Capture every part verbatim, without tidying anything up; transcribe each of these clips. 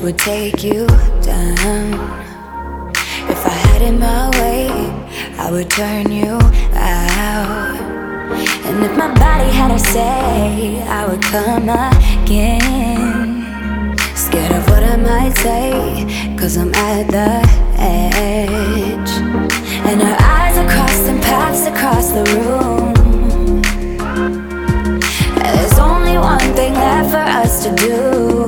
would take you down. If I had it my way, I would turn you out. And if my body had a say, I would come again. Scared of what I might say, cause I'm at the edge. And our eyes are crossing paths across the room. There's only one thing left for us to do.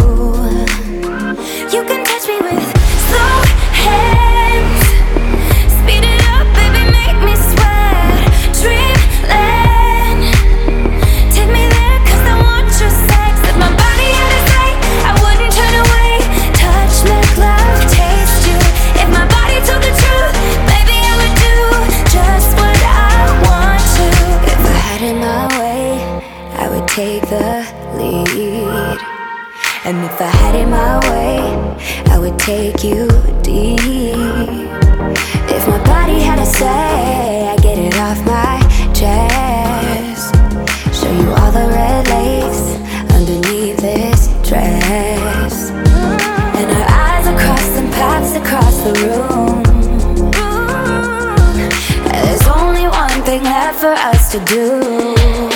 You can touch me with slow hands. Speed it up, baby, make me sweat. Dreamland, take me there cause I want your sex. If my body had a say, I wouldn't turn away. Touch, make love, taste you. If my body told the truth, baby, I would do just what I want to. If I had it my way, I would take the lead. And if I had it my way, I would take you deep. If my body had a say, I'd get it off my chest. Show you all the red lace underneath this dress. And our eyes are crossing paths across the room. There's only one thing left for us to do.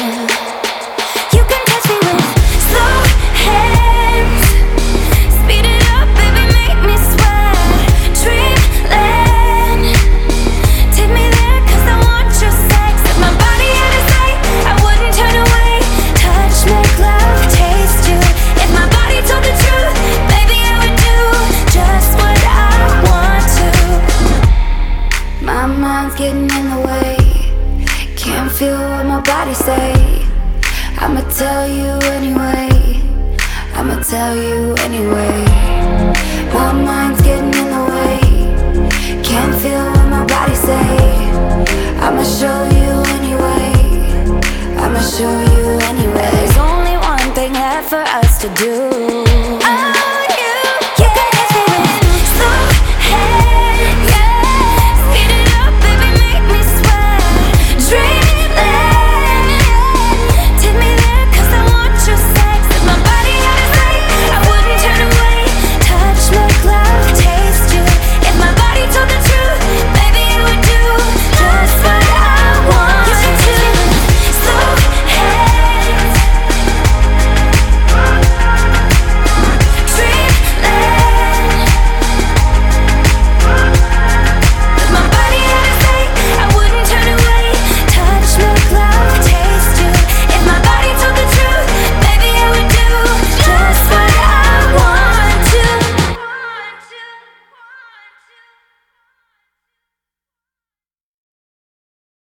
Getting in the way, can't feel what my body say. I'ma tell you anyway, I'ma tell you anyway. My mind's getting in the way, can't feel what my body say. I'ma show you anyway, I'ma show you anyway. There's only one thing left for us to do.